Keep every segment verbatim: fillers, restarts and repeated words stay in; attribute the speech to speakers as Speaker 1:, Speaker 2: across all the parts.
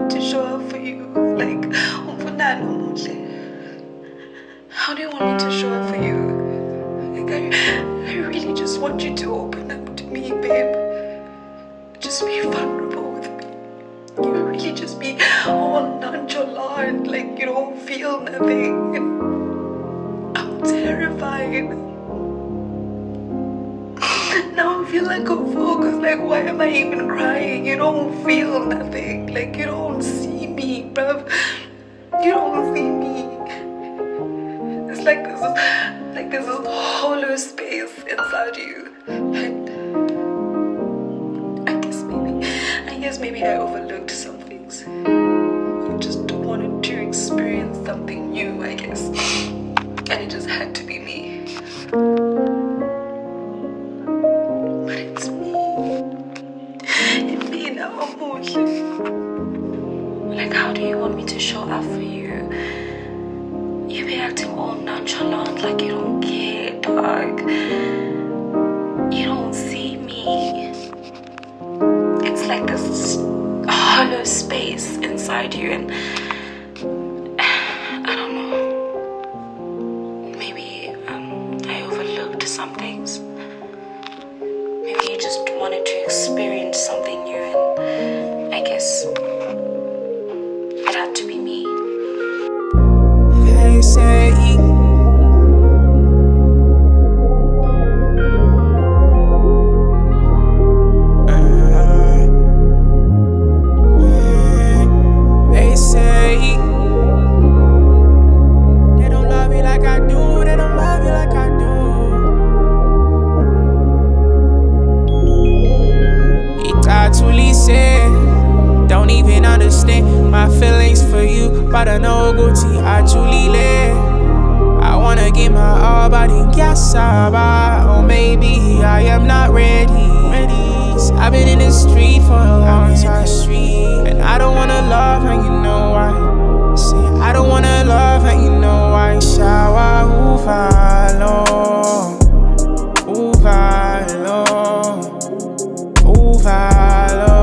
Speaker 1: to show up for you? Like, how do you want me to show up for you? Like, I, I really just want you to open up to me, babe. Just be vulnerable with me. You really just be all nonchalant, like you don't feel nothing. I'm terrified. Now I feel like I'm focused. Like, why am I even crying? You don't feel nothing. Like, you don't see me, bruv. You don't see me. It's like this is like this is hollow space inside you. And I guess maybe I guess maybe I overlooked some things. You just wanted to experience something new, I guess. And it just had to be me. But it's me. It's me now, emotion. Like, how do you want me to show up for you? You be acting all nonchalant, like you don't care, dog. You don't see me. It's like this hollow space inside you, and I don't know. Maybe um, I overlooked some things. Maybe you just wanted to experience something new, and I guess it had to be me.
Speaker 2: They say uh, they say they don't love me like I do, they don't love me like I do. It's actually said, don't even understand my feelings for you, but I know Gucci actually live. I wanna give my all, but in Gasaba, or maybe I am not ready. I've been in the street for a long time, and I don't wanna love, and you know why. Say I don't wanna love, and you know why. Shower, uvalo, uvalo, uvalo.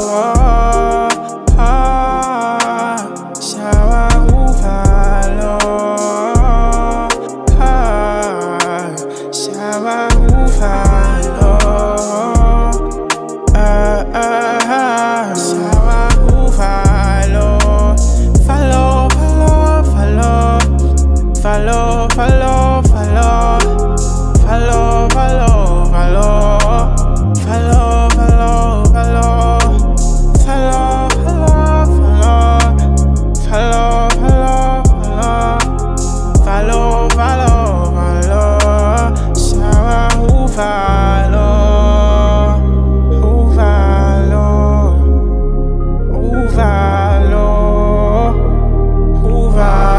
Speaker 2: Follow, follow, follow, follow, follow, follow, follow, follow, follow, follow, follow, follow, follow, follow, follow, follow, shower, who follow, who follow, who follow, who follow.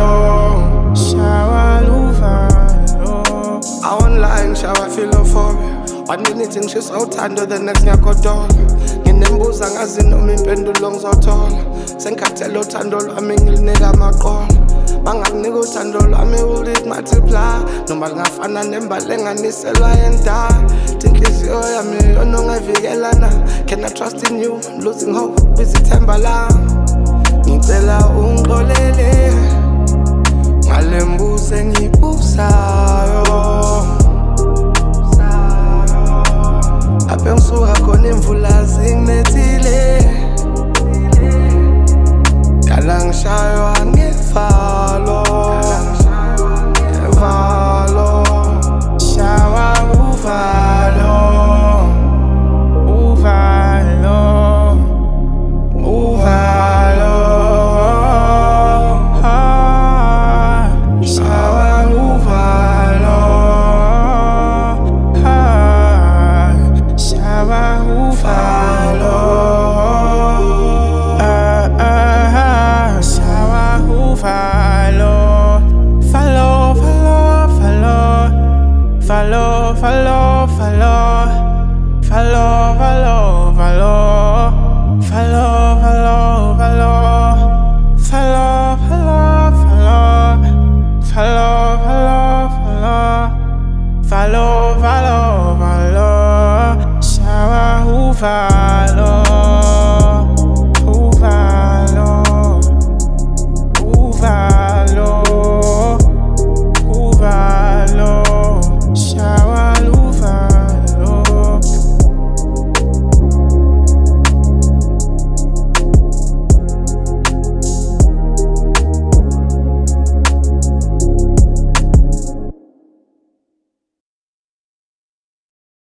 Speaker 2: Shower feel euphoria. One minute ngishisa uthando, the next ngiyagodola. Nginembuza ngazi noma impendulo ngizothola. Sengikhathele uthando lwami ngilinika amaqola. Bangakunika uthando lwami will it multiply. Noma lingafana nembali enganiselwa yendala. Inhliziyo yami yona ongayivikelana. Can I trust in you? I'm losing hope kwizithemba lami. Ngicela ungixolele ngale mbuzo engiyibuzayo. Aphe ngisuka khona imvula zinginethile, dala ngishaywa ngevalo, ngevalo, shawa uvalo, uvalo, uvalo, shawa uvalo. Follow, follow, follow, follow, follow, follow, follow, follow, follow, follow, follow, follow, follow, follow, follow, follow, follow, follow, shower, who follow.